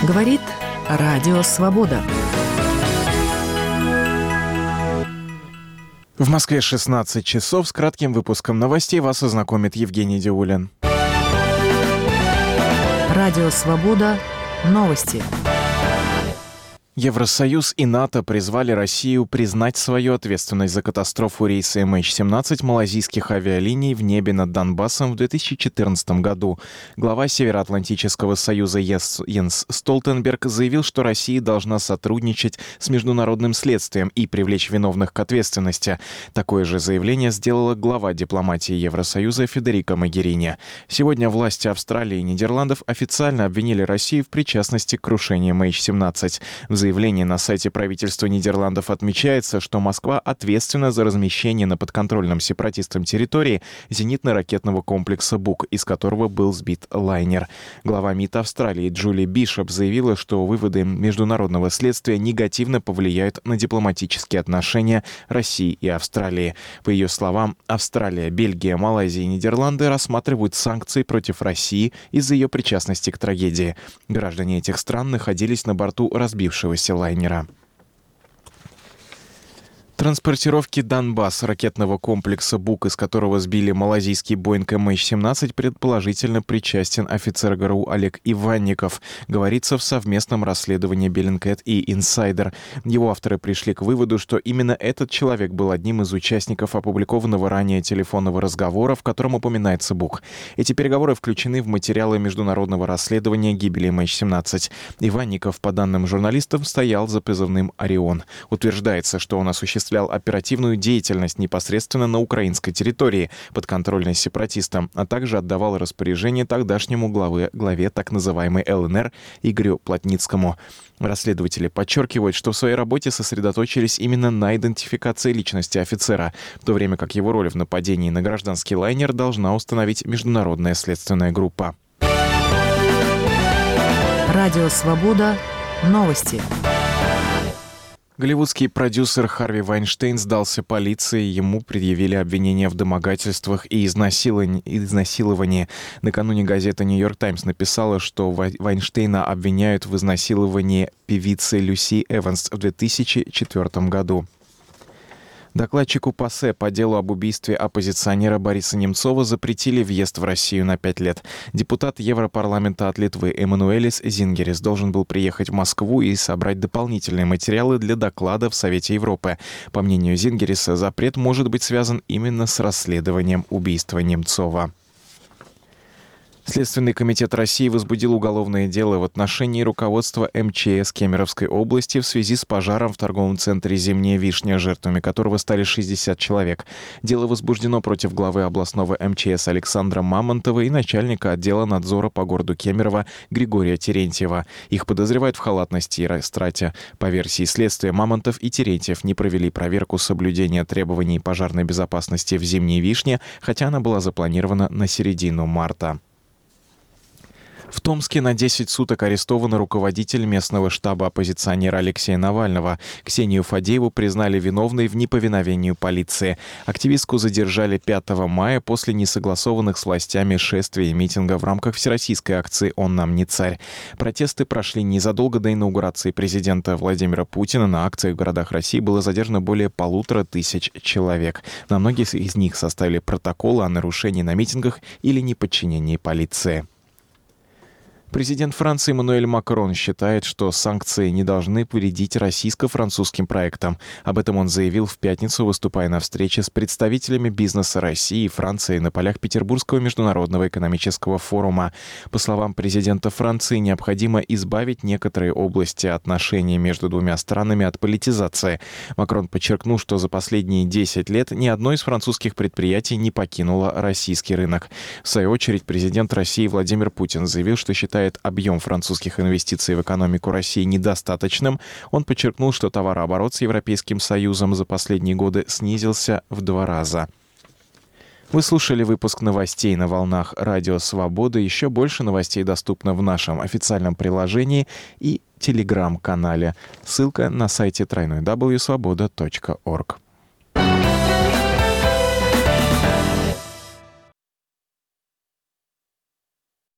Говорит Радио Свобода. В Москве 16 часов. С кратким выпуском новостей вас ознакомит Евгений Диулин. Радио Свобода. Новости. Евросоюз и НАТО призвали Россию признать свою ответственность за катастрофу рейса MH17 малайзийских авиалиний в небе над Донбассом в 2014 году. Глава Североатлантического союза Йенс Столтенберг заявил, что Россия должна сотрудничать с международным следствием и привлечь виновных к ответственности. Такое же заявление сделала глава дипломатии Евросоюза Федерика Могерини. Сегодня власти Австралии и Нидерландов официально обвинили Россию в причастности к крушению MH17. В заявлении на сайте правительства Нидерландов отмечается, что Москва ответственна за размещение на подконтрольном сепаратистам территории зенитно-ракетного комплекса «Бук», из которого был сбит лайнер. Глава МИД Австралии Джули Бишоп заявила, что выводы международного следствия негативно повлияют на дипломатические отношения России и Австралии. По ее словам, Австралия, Бельгия, Малайзия и Нидерланды рассматривают санкции против России из-за ее причастности к трагедии. Граждане этих стран находились на борту разбившегося лайнера. Транспортировки «Донбасс» ракетного комплекса «Бук», из которого сбили малайзийский Боинг MH17, предположительно причастен офицер ГРУ Олег Иванников, говорится в совместном расследовании Bellingcat и Insider. Его авторы пришли к выводу, что именно этот человек был одним из участников опубликованного ранее телефонного разговора, в котором упоминается «Бук». Эти переговоры включены в материалы международного расследования гибели MH17. Иванников, по данным журналистов, стоял за позывным «Орион». Утверждается, что он осуществлял оперативную деятельность непосредственно на украинской территории, подконтрольной сепаратистам, а также отдавал распоряжение тогдашнему главе так называемой ЛНР Игорю Плотницкому. Расследователи подчеркивают, что в своей работе сосредоточились именно на идентификации личности офицера, в то время как его роль в нападении на гражданский лайнер должна установить международная следственная группа. Радио Свобода. Новости. Голливудский продюсер Харви Вайнштейн сдался полиции, ему предъявили обвинения в домогательствах и изнасиловании. Накануне газета «Нью-Йорк Таймс» написала, что Вайнштейна обвиняют в изнасиловании певицы Люси Эванс в 2004 году. Докладчику ПАСЕ по делу об убийстве оппозиционера Бориса Немцова запретили въезд в Россию на 5 лет. Депутат Европарламента от Литвы Эммануэлис Зингерис должен был приехать в Москву и собрать дополнительные материалы для доклада в Совете Европы. По мнению Зингериса, запрет может быть связан именно с расследованием убийства Немцова. Следственный комитет России возбудил уголовное дело в отношении руководства МЧС Кемеровской области в связи с пожаром в торговом центре «Зимняя вишня», жертвами которого стали 60 человек. Дело возбуждено против главы областного МЧС Александра Мамонтова и начальника отдела надзора по городу Кемерово Григория Терентьева. Их подозревают в халатности и растрате. По версии следствия, Мамонтов и Терентьев не провели проверку соблюдения требований пожарной безопасности в «Зимней вишне», хотя она была запланирована на середину марта. В Томске на 10 суток арестован руководитель местного штаба оппозиционера Алексея Навального. Ксению Фадееву признали виновной в неповиновении полиции. Активистку задержали 5 мая после несогласованных с властями шествия и митинга в рамках всероссийской акции «Он нам не царь». Протесты прошли незадолго до инаугурации президента Владимира Путина. На акциях в городах России было задержано более 1500 человек. На многих из них составили протоколы о нарушении на митингах или неподчинении полиции. Президент Франции Эммануэль Макрон считает, что санкции не должны повредить российско-французским проектам. Об этом он заявил в пятницу, выступая на встрече с представителями бизнеса России и Франции на полях Петербургского международного экономического форума. По словам президента Франции, необходимо избавить некоторые области отношений между двумя странами от политизации. Макрон подчеркнул, что за последние 10 лет ни одно из французских предприятий не покинуло российский рынок. В свою очередь, президент России Владимир Путин заявил, что считает объем французских инвестиций в экономику России недостаточным. Он подчеркнул, что товарооборот с Европейским Союзом за последние годы снизился в 2 раза. Вы слушали выпуск новостей на волнах Радио Свобода. Еще больше новостей доступно в нашем официальном приложении и телеграм-канале. Ссылка на сайте www.svoboda.org.